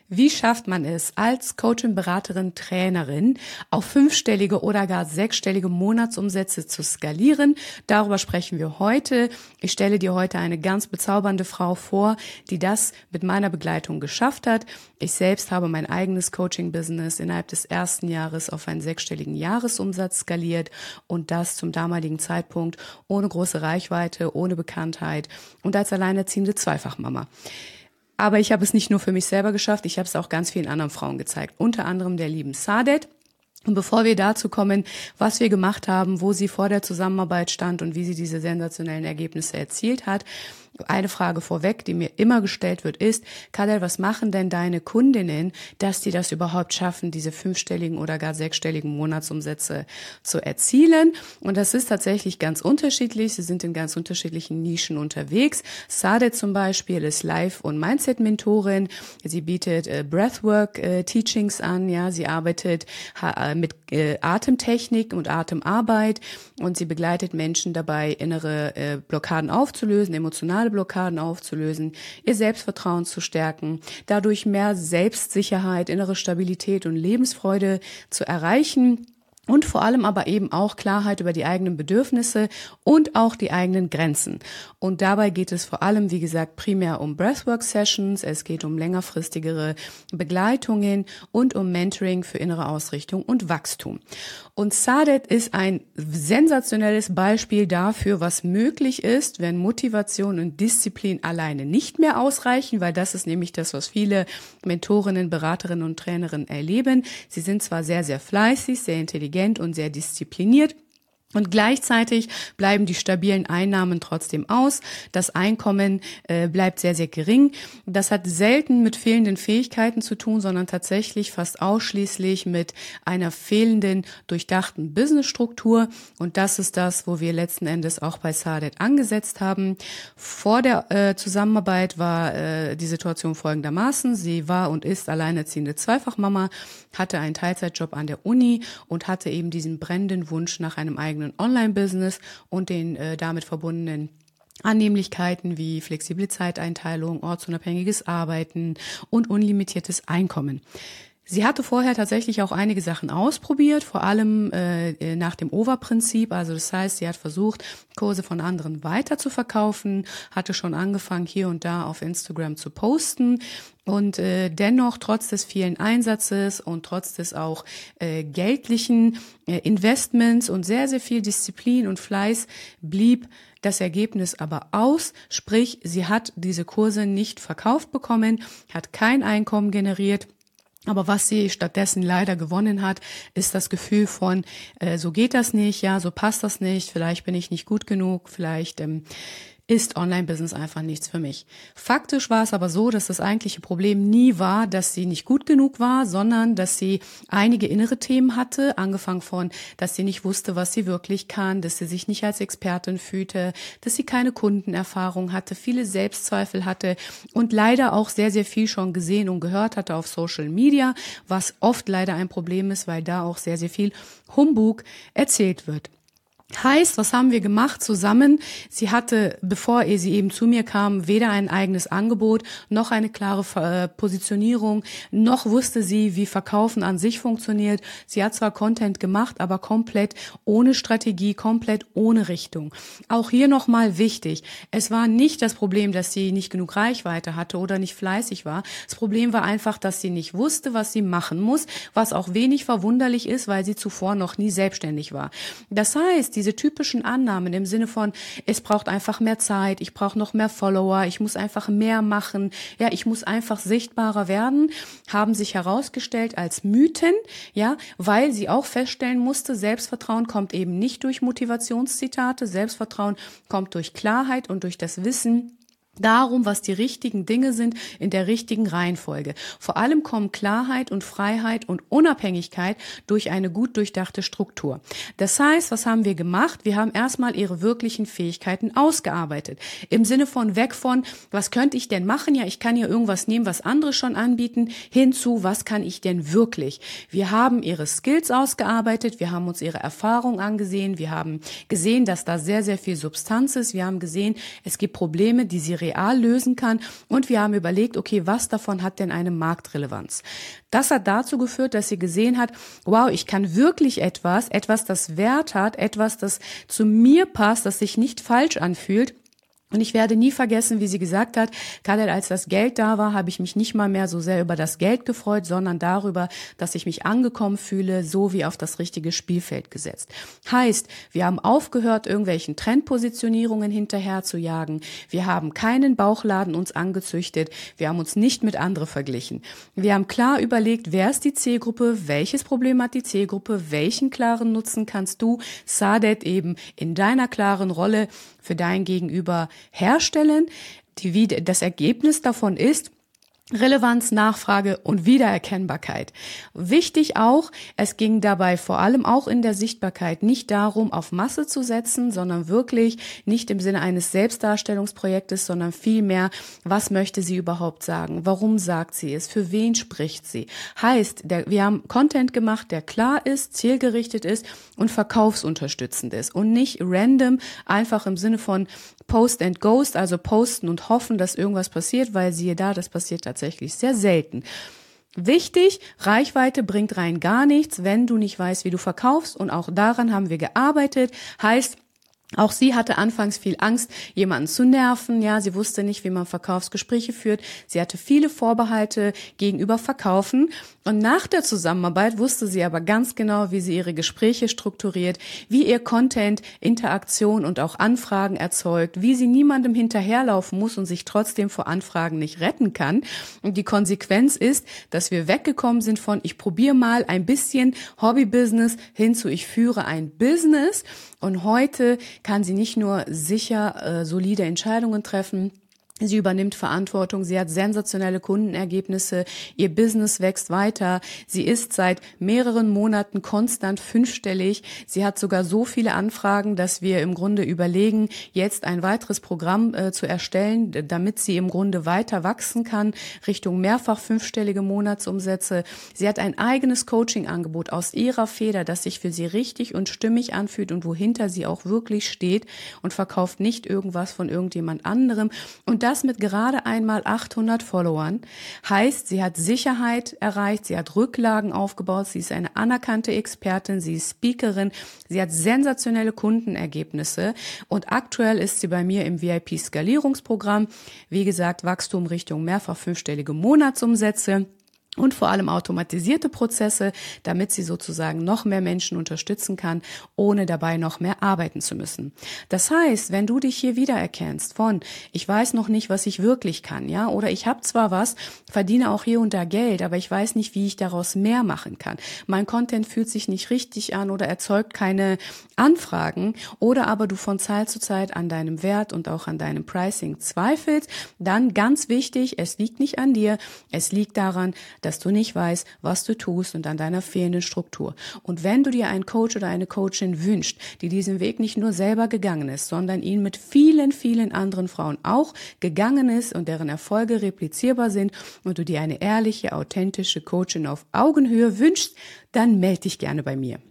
Wie schafft man es als Coachin, Beraterin, Trainerin auf 5-stellige oder gar 6-stellige Monatsumsätze zu skalieren? Darüber sprechen wir heute. Ich stelle dir heute eine ganz bezaubernde Frau vor, die das mit meiner Begleitung geschafft hat. Ich selbst habe mein eigenes Coaching-Business innerhalb des ersten Jahres auf einen 6-stelligen Jahresumsatz skaliert und das zum damaligen Zeitpunkt ohne große Reichweite, ohne Bekanntheit und als alleinerziehende Zweifachmama. Aber ich habe es nicht nur für mich selber geschafft, ich habe es auch ganz vielen anderen Frauen gezeigt, unter anderem der lieben Saadet. Und bevor wir dazu kommen, was wir gemacht haben, wo sie vor der Zusammenarbeit stand und wie sie diese sensationellen Ergebnisse erzielt hat, eine Frage vorweg, die mir immer gestellt wird, ist: Kadel, was machen denn deine Kundinnen, dass die das überhaupt schaffen, diese 5-stelligen oder gar 6-stelligen Monatsumsätze zu erzielen? Und das ist tatsächlich ganz unterschiedlich. Sie sind in ganz unterschiedlichen Nischen unterwegs. Saadet zum Beispiel ist Life- und Mindset-Mentorin. Sie bietet Breathwork-Teachings an. Ja, sie arbeitet mit Atemtechnik und Atemarbeit und sie begleitet Menschen dabei, innere Blockaden aufzulösen, emotionale Blockaden aufzulösen, ihr Selbstvertrauen zu stärken, dadurch mehr Selbstsicherheit, innere Stabilität und Lebensfreude zu erreichen. Und vor allem aber eben auch Klarheit über die eigenen Bedürfnisse und auch die eigenen Grenzen. Und dabei geht es vor allem, wie gesagt, primär um Breathwork-Sessions, es geht um längerfristigere Begleitungen und um Mentoring für innere Ausrichtung und Wachstum. Und Saadet ist ein sensationelles Beispiel dafür, was möglich ist, wenn Motivation und Disziplin alleine nicht mehr ausreichen, weil das ist nämlich das, was viele Mentorinnen, Beraterinnen und Trainerinnen erleben. Sie sind zwar sehr, sehr fleißig, sehr intelligent und sehr diszipliniert. Und gleichzeitig bleiben die stabilen Einnahmen trotzdem aus. Das Einkommen bleibt sehr, sehr gering. Das hat selten mit fehlenden Fähigkeiten zu tun, sondern tatsächlich fast ausschließlich mit einer fehlenden, durchdachten Businessstruktur. Und das ist das, wo wir letzten Endes auch bei Saadet angesetzt haben. Vor der Zusammenarbeit war die Situation folgendermaßen. Sie war und ist alleinerziehende Zweifachmama, hatte einen Teilzeitjob an der Uni und hatte eben diesen brennenden Wunsch nach einem eigenen Online-Business und den damit verbundenen Annehmlichkeiten wie flexible Zeiteinteilung, ortsunabhängiges Arbeiten und unlimitiertes Einkommen. Sie hatte vorher tatsächlich auch einige Sachen ausprobiert, vor allem nach dem OVA-Prinzip. Also das heißt, sie hat versucht, Kurse von anderen weiter zu verkaufen, hatte schon angefangen, hier und da auf Instagram zu posten. Und dennoch, trotz des vielen Einsatzes und trotz des auch geldlichen Investments und sehr, sehr viel Disziplin und Fleiß blieb das Ergebnis aber aus. Sprich, sie hat diese Kurse nicht verkauft bekommen, hat kein Einkommen generiert. Aber was sie stattdessen leider gewonnen hat, ist das Gefühl von, so geht das nicht, ja, so passt das nicht, vielleicht bin ich nicht gut genug, vielleicht ist Online-Business einfach nichts für mich. Faktisch war es aber so, dass das eigentliche Problem nie war, dass sie nicht gut genug war, sondern dass sie einige innere Themen hatte, angefangen von, dass sie nicht wusste, was sie wirklich kann, dass sie sich nicht als Expertin fühlte, dass sie keine Kundenerfahrung hatte, viele Selbstzweifel hatte und leider auch sehr, sehr viel schon gesehen und gehört hatte auf Social Media, was oft leider ein Problem ist, weil da auch sehr, sehr viel Humbug erzählt wird. Heißt, was haben wir gemacht zusammen? Sie hatte, bevor sie eben zu mir kam, weder ein eigenes Angebot, noch eine klare Positionierung, noch wusste sie, wie Verkaufen an sich funktioniert. Sie hat zwar Content gemacht, aber komplett ohne Strategie, komplett ohne Richtung. Auch hier nochmal wichtig, es war nicht das Problem, dass sie nicht genug Reichweite hatte oder nicht fleißig war. Das Problem war einfach, dass sie nicht wusste, was sie machen muss, was auch wenig verwunderlich ist, weil sie zuvor noch nie selbstständig war. Das heißt, diese typischen Annahmen im Sinne von, es braucht einfach mehr Zeit, ich brauche noch mehr Follower, ich muss einfach mehr machen, ja, ich muss einfach sichtbarer werden, haben sich herausgestellt als Mythen, ja, weil sie auch feststellen musste, Selbstvertrauen kommt eben nicht durch Motivationszitate, Selbstvertrauen kommt durch Klarheit und durch das Wissen darum, was die richtigen Dinge sind in der richtigen Reihenfolge. Vor allem kommen Klarheit und Freiheit und Unabhängigkeit durch eine gut durchdachte Struktur. Das heißt, was haben wir gemacht? Wir haben erstmal ihre wirklichen Fähigkeiten ausgearbeitet. Im Sinne von weg von, was könnte ich denn machen? Ja, ich kann hier irgendwas nehmen, was andere schon anbieten, hinzu, was kann ich denn wirklich? Wir haben ihre Skills ausgearbeitet, wir haben uns ihre Erfahrung angesehen, wir haben gesehen, dass da sehr, sehr viel Substanz ist, wir haben gesehen, es gibt Probleme, die sie real lösen kann. Und wir haben überlegt, okay, was davon hat denn eine Marktrelevanz? Das hat dazu geführt, dass sie gesehen hat, wow, ich kann wirklich etwas, das Wert hat, etwas, das zu mir passt, das sich nicht falsch anfühlt. Und ich werde nie vergessen, wie sie gesagt hat, Khaled, als das Geld da war, habe ich mich nicht mal mehr so sehr über das Geld gefreut, sondern darüber, dass ich mich angekommen fühle, so wie auf das richtige Spielfeld gesetzt. Heißt, wir haben aufgehört, irgendwelchen Trendpositionierungen hinterher zu jagen. Wir haben keinen Bauchladen uns angezüchtet. Wir haben uns nicht mit anderen verglichen. Wir haben klar überlegt, wer ist die Zielgruppe, welches Problem hat die Zielgruppe, welchen klaren Nutzen kannst du, Saadet, eben in deiner klaren Rolle für dein Gegenüber herstellen. Das Ergebnis davon ist Relevanz, Nachfrage und Wiedererkennbarkeit. Wichtig auch, es ging dabei vor allem auch in der Sichtbarkeit nicht darum, auf Masse zu setzen, sondern wirklich nicht im Sinne eines Selbstdarstellungsprojektes, sondern vielmehr, was möchte sie überhaupt sagen? Warum sagt sie es? Für wen spricht sie? Heißt, wir haben Content gemacht, der klar ist, zielgerichtet ist und verkaufsunterstützend ist und nicht random, einfach im Sinne von Post and Ghost, also posten und hoffen, dass irgendwas passiert, weil siehe da, das passiert tatsächlich sehr selten. Wichtig, Reichweite bringt rein gar nichts, wenn du nicht weißt, wie du verkaufst, und auch daran haben wir gearbeitet. Heißt, auch sie hatte anfangs viel Angst, jemanden zu nerven. Ja, sie wusste nicht, wie man Verkaufsgespräche führt. Sie hatte viele Vorbehalte gegenüber Verkaufen. Und nach der Zusammenarbeit wusste sie aber ganz genau, wie sie ihre Gespräche strukturiert, wie ihr Content, Interaktion und auch Anfragen erzeugt, wie sie niemandem hinterherlaufen muss und sich trotzdem vor Anfragen nicht retten kann. Und die Konsequenz ist, dass wir weggekommen sind von ich probiere mal ein bisschen Hobby-Business hin zu ich führe ein Business. Und heute kann sie nicht nur sicher solide Entscheidungen treffen, sie übernimmt Verantwortung, sie hat sensationelle Kundenergebnisse, ihr Business wächst weiter, sie ist seit mehreren Monaten konstant 5-stellig, sie hat sogar so viele Anfragen, dass wir im Grunde überlegen, jetzt ein weiteres Programm zu erstellen, damit sie im Grunde weiter wachsen kann, Richtung mehrfach 5-stellige Monatsumsätze. Sie hat ein eigenes Coaching-Angebot aus ihrer Feder, das sich für sie richtig und stimmig anfühlt und wohinter sie auch wirklich steht und verkauft nicht irgendwas von irgendjemand anderem. Und das mit gerade einmal 800 Followern. Heißt, sie hat Sicherheit erreicht, sie hat Rücklagen aufgebaut, sie ist eine anerkannte Expertin, sie ist Speakerin, sie hat sensationelle Kundenergebnisse und aktuell ist sie bei mir im VIP-Skalierungsprogramm. Wie gesagt, Wachstum Richtung mehrfach 5-stellige Monatsumsätze. Und vor allem automatisierte Prozesse, damit sie sozusagen noch mehr Menschen unterstützen kann, ohne dabei noch mehr arbeiten zu müssen. Das heißt, wenn du dich hier wiedererkennst von, ich weiß noch nicht, was ich wirklich kann, ja, oder ich habe zwar was, verdiene auch hier und da Geld, aber ich weiß nicht, wie ich daraus mehr machen kann. Mein Content fühlt sich nicht richtig an oder erzeugt keine Anfragen, oder aber du von Zeit zu Zeit an deinem Wert und auch an deinem Pricing zweifelst, dann ganz wichtig, es liegt nicht an dir, es liegt daran, dass du nicht weißt, was du tust und an deiner fehlenden Struktur. Und wenn du dir einen Coach oder eine Coachin wünschst, die diesen Weg nicht nur selber gegangen ist, sondern ihn mit vielen, vielen anderen Frauen auch gegangen ist und deren Erfolge replizierbar sind und du dir eine ehrliche, authentische Coachin auf Augenhöhe wünschst, dann melde dich gerne bei mir.